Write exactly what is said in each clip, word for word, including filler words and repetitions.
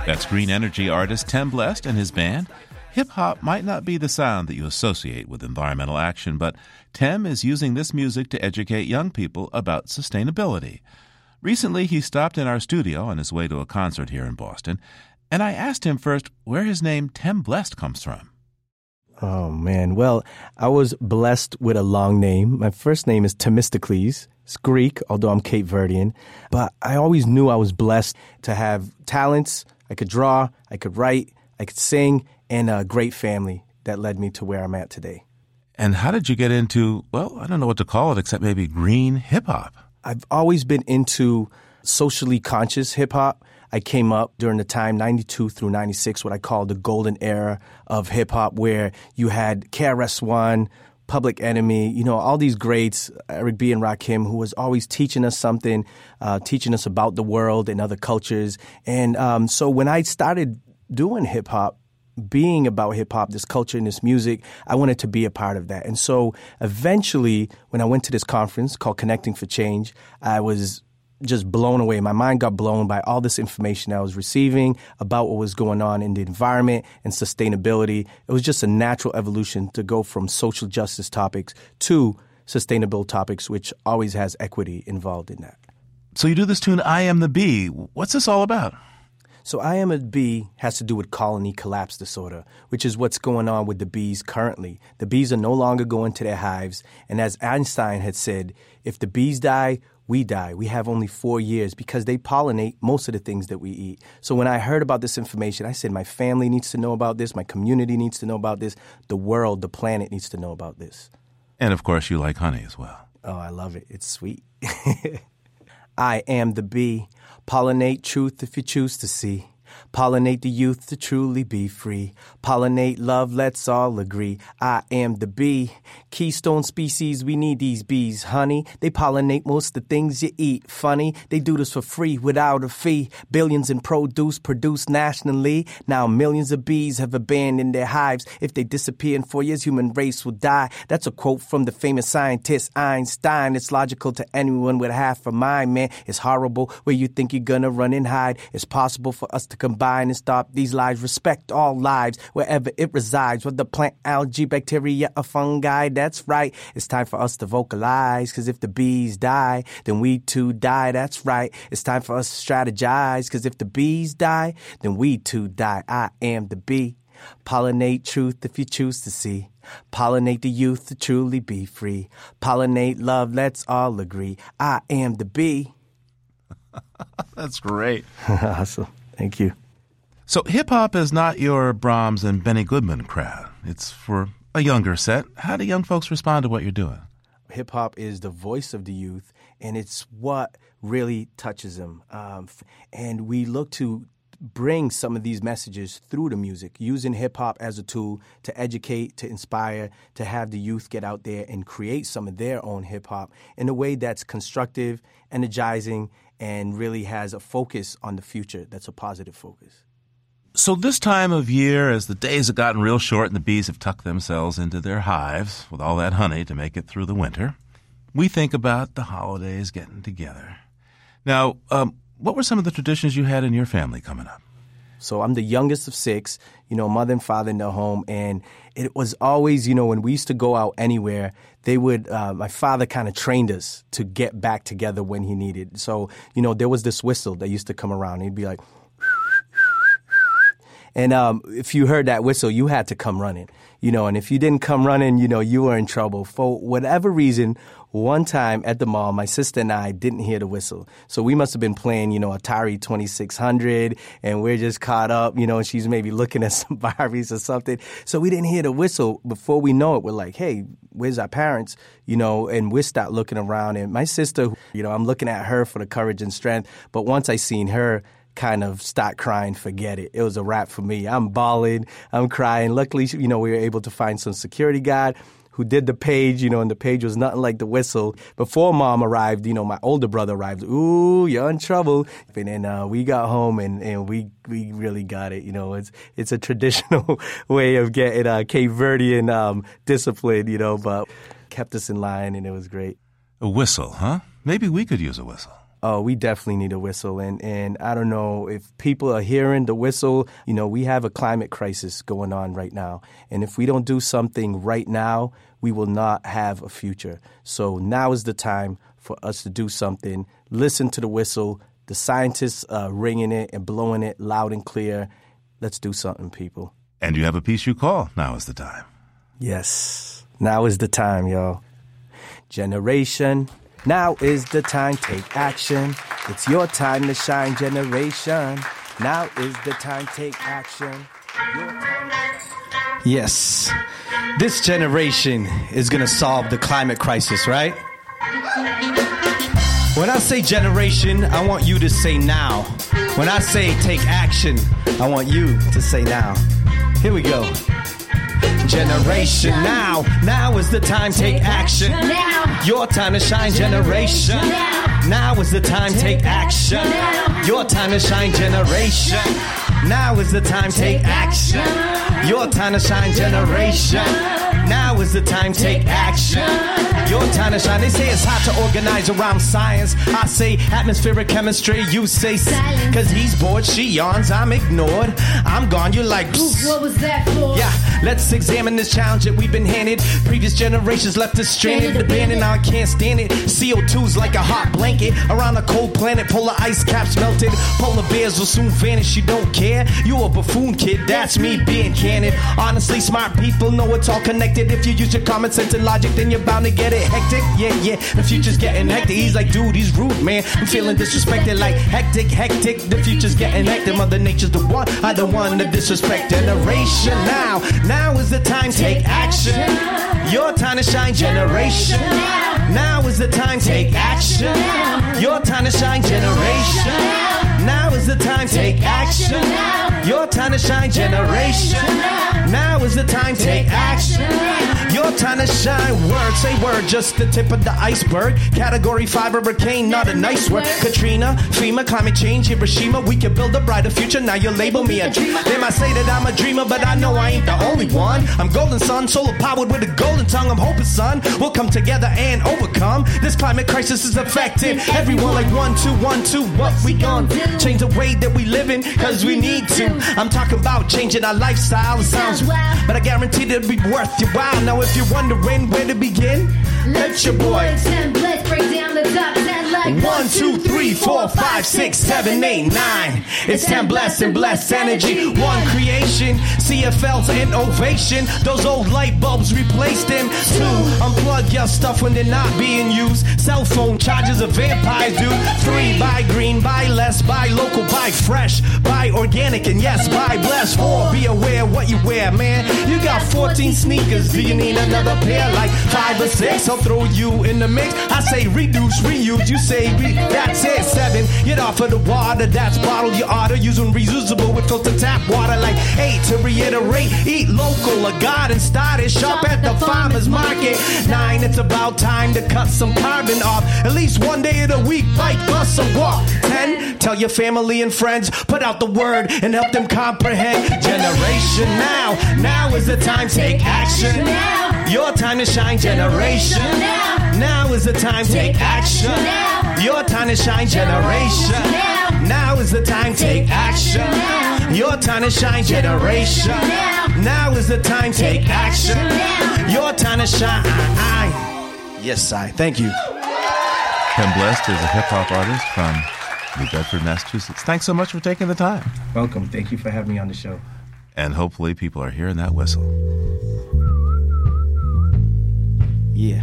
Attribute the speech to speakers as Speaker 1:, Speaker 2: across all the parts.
Speaker 1: That's Green Energy artist Tem Blest and his band. Hip-hop might not be the sound that you associate with environmental action, but Tem is using this music to educate young people about sustainability. Recently, he stopped in our studio on his way to a concert here in Boston, and I asked him first where his name Tem Blest comes from.
Speaker 2: Oh, man. Well, I was blessed with a long name. My first name is Themistocles. It's Greek, although I'm Cape Verdean. But I always knew I was blessed to have talents. I could draw, I could write, I could sing, and a great family that led me to where I'm at today.
Speaker 1: And how did you get into, well, I don't know what to call it except maybe green hip-hop?
Speaker 2: I've always been into socially conscious hip-hop. I came up during the time, ninety-two through ninety-six, what I call the golden era of hip-hop, where you had K R S One, Public Enemy, you know, all these greats, Eric B. and Rakim, who was always teaching us something, uh, teaching us about the world and other cultures. And um, so when I started doing hip-hop, being about hip-hop, this culture and this music, I wanted to be a part of that. And so eventually, when I went to this conference called Connecting for Change, I was just blown away. My mind got blown by all this information I was receiving about what was going on in the environment and sustainability. It was just a natural evolution to go from social justice topics to sustainable topics, which always has equity involved in that.
Speaker 1: So you do this tune, I Am the Bee. What's this all about?
Speaker 2: So I Am a Bee has to do with colony collapse disorder, which is what's going on with the bees currently. The bees are no longer going to their hives. And as Einstein had said, if the bees die, we die. We have only four years because they pollinate most of the things that we eat. So when I heard about this information, I said my family needs to know about this. My community needs to know about this. The world, the planet needs to know about this.
Speaker 1: And, of course, you like honey as well.
Speaker 2: Oh, I love it. It's sweet. I am the bee. Pollinate truth if you choose to see. Pollinate the youth to truly be free. Pollinate love, let's all agree. I am the bee. Keystone species, we need these bees, honey. They pollinate most of the things you eat. Funny, they do this for free without a fee. Billions in produce produced nationally. Now millions of bees have abandoned their hives. If they disappear in four years, human race will die. That's a quote from the famous scientist Einstein. It's logical to anyone with half a mind, man. It's horrible where you think you're gonna run and hide. It's possible for us to combine and stop these lives. Respect all lives wherever it resides, whether plant, algae, bacteria, or fungi. That's right. It's time for us to vocalize, because if the bees die, then we too die. That's right. It's time for us to strategize, because if the bees die, then we too die. I am the bee. Pollinate truth if you choose to see. Pollinate the youth to truly be free. Pollinate love, let's all agree. I am the bee.
Speaker 1: That's great.
Speaker 2: Awesome. Thank you.
Speaker 1: So hip-hop is not your Brahms and Benny Goodman crowd. It's for a younger set. How do young folks respond to what you're doing?
Speaker 2: Hip-hop is the voice of the youth, and it's what really touches them. Um, and we look to bring some of these messages through the music, using hip-hop as a tool to educate, to inspire, to have the youth get out there and create some of their own hip-hop in a way that's constructive, energizing, and really has a focus on the future that's a positive focus.
Speaker 1: So this time of year, as the days have gotten real short and the bees have tucked themselves into their hives with all that honey to make it through the winter, we think about the holidays getting together. Now, um, what were some of the traditions you had in your family coming up?
Speaker 2: So I'm the youngest of six, you know, mother and father in the home. And it was always, you know, when we used to go out anywhere, they would, uh, my father kind of trained us to get back together when he needed. So, you know, there was this whistle that used to come around. He'd be like, and um, if you heard that whistle, you had to come running, you know, and if you didn't come running, you know, you were in trouble. For whatever reason, one time at the mall, my sister and I didn't hear the whistle. So we must have been playing, you know, Atari twenty-six hundred, and we're just caught up, you know, and she's maybe looking at some Barbies or something. So we didn't hear the whistle. Before we know it, we're like, hey, where's our parents? You know, and we start looking around. And my sister, you know, I'm looking at her for the courage and strength. But once I seen her kind of start crying, forget it. It was a wrap for me. I'm bawling, I'm crying. Luckily, you know, we were able to find some security guard who did the page, you know, and the page was nothing like the whistle. Before Mom arrived, you know, my older brother arrived. Ooh, you're in trouble. And then uh, we got home and, and we we really got it. You know, it's it's a traditional way of getting uh, Cape Verdean um, discipline, you know, but kept us in line and it was great.
Speaker 1: A whistle, huh? Maybe we could use a whistle.
Speaker 2: Oh, we definitely need a whistle. And, and I don't know if people are hearing the whistle. You know, we have a climate crisis going on right now. And if we don't do something right now, we will not have a future. So now is the time for us to do something. Listen to the whistle. The scientists are ringing it and blowing it loud and clear. Let's do something, people.
Speaker 1: And you have a piece you call Now is the Time.
Speaker 2: Yes. Now is the time, y'all. Generation, now is the time. Take action. It's your time to shine, generation. Now is the time. Take action. Your time to shine. Yes. This generation is going to solve the climate crisis, right? When I say generation, I want you to say now. When I say take action, I want you to say now. Here we go. Generation, now, now is the time, take action. Your time to shine, generation. Now is the time, take action. Your time to shine, generation. Now is the time, take action. Your time to shine, generation. Now is the time, take action. Your time to shine. They say it's hard to organize around science. I say atmospheric chemistry. You say silence. Cause he's bored, she yawns, I'm ignored. I'm gone, you're like, psst. What was that for? Yeah, let's examine this challenge that we've been handed. Previous generations left us stranded, abandoned, now I can't stand it. C O two's like a hot blanket around a cold planet. Polar ice caps melted. Polar bears will soon vanish, you don't care. You a buffoon, kid, that's me being candid. Honestly, smart people know it's all connected. If you use your common sense and logic, then you're bound to get it hectic. Yeah, yeah, the future's getting hectic. He's like, dude, he's rude, man. I'm feeling disrespected, like hectic, hectic. The future's getting hectic. Mother Nature's the one. I don't want to disrespect generation. Now, now is the time, take action. Your time to shine, generation. Now is the time, take action. Your time to shine, generation. Now is the time, take action. Your time to shine, generation. Now is the time, take action. Your time to shine, word, say word, just the tip of the iceberg. Category five hurricane, not a nice word. Katrina, FEMA, climate change, Hiroshima. We can build a brighter future, now you label me a dreamer. They might say that I'm a dreamer, but I know I ain't the only one. I'm golden sun, solar powered with a golden tongue. I'm hoping, son, we'll come together and overcome. This climate crisis is affecting everyone like one, two, one, two. What we gonna do? Change the way that we live in, cause we need to. I'm talking about changing our lifestyle. It sounds wild, but I guarantee it'll be worth your while. Now if you're wondering where to begin, let your boy ten Bless break down the top ten like one, two, three, four, five, six, seven, eight, nine. It's ten Bless and Bless energy. One creation, C F L's innovation. Those old light bulbs replaced them. Two, unplug your stuff when they're not being used. Cell phone chargers of vampires do. Three, buy green, buy less, buy local, buy fresh, buy organic, and yes, buy blessed. Four, be aware what you wear, man. You got fourteen sneakers, do you need another pair? Like five or six, I'll throw you in the mix. I say reduce, reuse, you say re- that's it. Seven, get off of the water, that's bottled. You oughta using reusable with filter tap water. Like eight, to reiterate, eat local, a garden started, shop at the farmer's market. Nine, it's about time to cut some carbon off. At least one day of the week, bike, bus, or walk. Ten, tell your family and friends, put out the word and help them comprehend. Generation now, now is the time, take action. Your time to shine, generation. Now is the time, take action. Your time to shine, generation. Now is the time, take action. Your time to shine, generation. Now is the time, take action. Your time to shine. Yes, I. Thank you.
Speaker 1: Ten Blessed is a hip-hop artist from New Bedford, Massachusetts. Thanks so much for taking the time.
Speaker 2: Welcome. Thank you for having me on the show.
Speaker 1: And hopefully people are hearing that whistle.
Speaker 2: Yeah.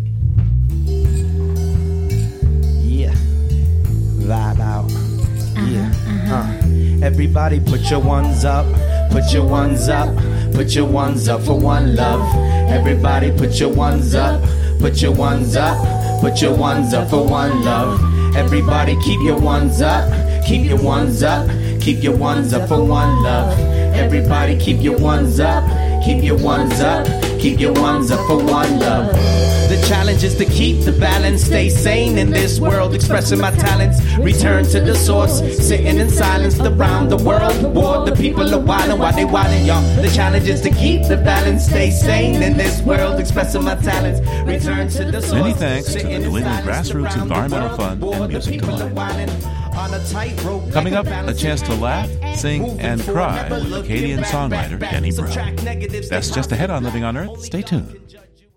Speaker 2: Yeah. Vibe out. Yeah. Uh-huh. Uh. Everybody put your ones up. Put your ones up. Put your ones up for one love. Everybody put your ones up. Put your ones up. Put your ones up for one love. Everybody keep your ones up. Keep your ones up. Keep your ones up for one love. Everybody keep your ones up. Keep your ones up. Keep your ones up for one love. The challenge is to keep the balance, stay sane in this world, expressing my talents, return to the source, sitting in silence around the world. War, the people are wildin' while they wildin', y'all. The challenge is to keep the balance, stay sane in this world, expressing my talents, return to the source.
Speaker 1: Many thanks to the New England Grassroots Environmental Fund and Music to Life. Coming up, a chance to laugh, sing, and cry with Acadian songwriter Denny Brown. That's just ahead on Living on Earth. Stay tuned.